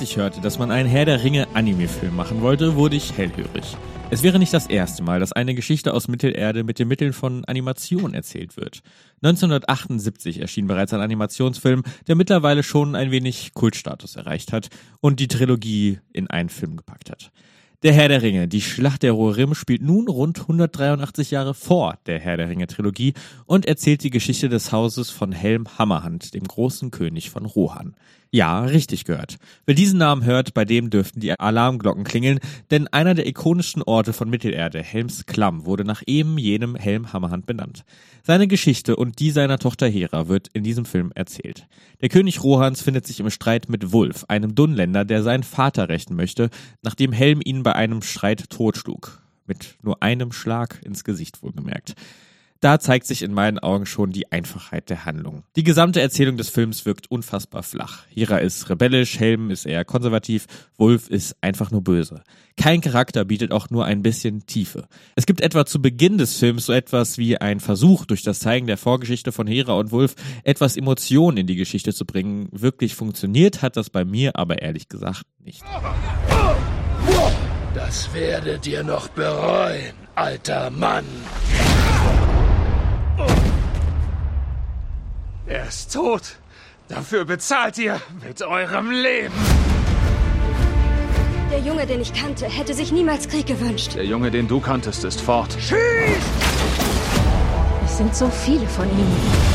ich hörte, dass man einen Herr der Ringe Anime-Film machen wollte, wurde ich hellhörig. Es wäre nicht das erste Mal, dass eine Geschichte aus Mittelerde mit den Mitteln von Animation erzählt wird. 1978 erschien bereits ein Animationsfilm, der mittlerweile schon ein wenig Kultstatus erreicht hat und die Trilogie in einen Film gepackt hat. Der Herr der Ringe, die Schlacht der Rohirrim, spielt nun rund 183 Jahre vor der Herr der Ringe-Trilogie und erzählt die Geschichte des Hauses von Helm Hammerhand, dem großen König von Rohan. Ja, richtig gehört. Wer diesen Namen hört, bei dem dürften die Alarmglocken klingeln, denn einer der ikonischen Orte von Mittelerde, Helms Klamm, wurde nach eben jenem Helm Hammerhand benannt. Seine Geschichte und die seiner Tochter Hera wird in diesem Film erzählt. Der König Rohans findet sich im Streit mit Wulf, einem Dunländer, der seinen Vater rächen möchte, nachdem Helm ihn bei einem Streit totschlug. Mit nur einem Schlag ins Gesicht wohlgemerkt. Da zeigt sich in meinen Augen schon die Einfachheit der Handlung. Die gesamte Erzählung des Films wirkt unfassbar flach. Hera ist rebellisch, Helm ist eher konservativ, Wulf ist einfach nur böse. Kein Charakter bietet auch nur ein bisschen Tiefe. Es gibt etwa zu Beginn des Films so etwas wie ein Versuch, durch das Zeigen der Vorgeschichte von Hera und Wulf etwas Emotionen in die Geschichte zu bringen. Wirklich funktioniert hat das bei mir aber ehrlich gesagt nicht. Das werdet ihr noch bereuen, alter Mann. Er ist tot. Dafür bezahlt ihr mit eurem Leben. Der Junge, den ich kannte, hätte sich niemals Krieg gewünscht. Der Junge, den du kanntest, ist fort. Schieß! Es sind so viele von ihnen.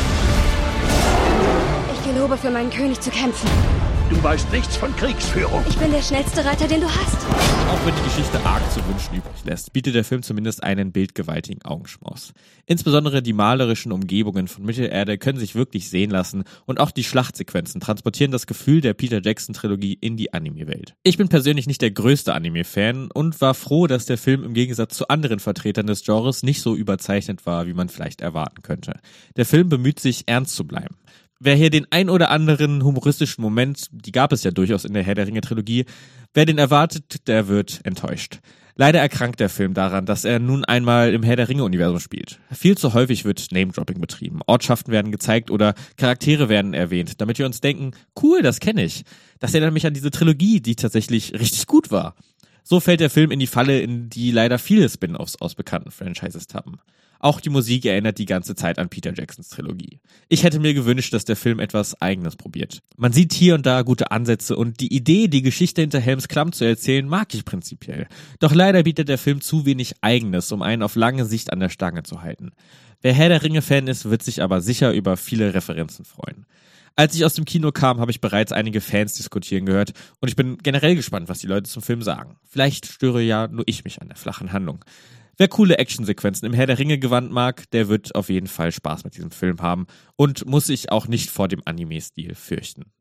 Ich gelobe, für meinen König zu kämpfen. Du weißt nichts von Kriegsführung. Ich bin der schnellste Reiter, den du hast. Auch wenn die Geschichte arg zu wünschen übrig lässt, bietet der Film zumindest einen bildgewaltigen Augenschmaus. Insbesondere die malerischen Umgebungen von Mittelerde können sich wirklich sehen lassen und auch die Schlachtsequenzen transportieren das Gefühl der Peter Jackson-Trilogie in die Anime-Welt. Ich bin persönlich nicht der größte Anime-Fan und war froh, dass der Film im Gegensatz zu anderen Vertretern des Genres nicht so überzeichnet war, wie man vielleicht erwarten könnte. Der Film bemüht sich, ernst zu bleiben. Wer hier den ein oder anderen humoristischen Moment, die gab es ja durchaus in der Herr der Ringe-Trilogie, wer den erwartet, der wird enttäuscht. Leider erkrankt der Film daran, dass er nun einmal im Herr der Ringe-Universum spielt. Viel zu häufig wird Name-Dropping betrieben. Ortschaften werden gezeigt oder Charaktere werden erwähnt, damit wir uns denken, cool, das kenne ich. Das erinnert mich an diese Trilogie, die tatsächlich richtig gut war. So fällt der Film in die Falle, in die leider viele Spin-offs aus bekannten Franchises tappen. Auch die Musik erinnert die ganze Zeit an Peter Jacksons Trilogie. Ich hätte mir gewünscht, dass der Film etwas Eigenes probiert. Man sieht hier und da gute Ansätze und die Idee, die Geschichte hinter Helms Klamm zu erzählen, mag ich prinzipiell. Doch leider bietet der Film zu wenig Eigenes, um einen auf lange Sicht an der Stange zu halten. Wer Herr der Ringe-Fan ist, wird sich aber sicher über viele Referenzen freuen. Als ich aus dem Kino kam, habe ich bereits einige Fans diskutieren gehört und ich bin generell gespannt, was die Leute zum Film sagen. Vielleicht störe ja nur ich mich an der flachen Handlung. Wer coole Actionsequenzen im Herr der Ringe Gewand mag, der wird auf jeden Fall Spaß mit diesem Film haben und muss sich auch nicht vor dem Anime-Stil fürchten.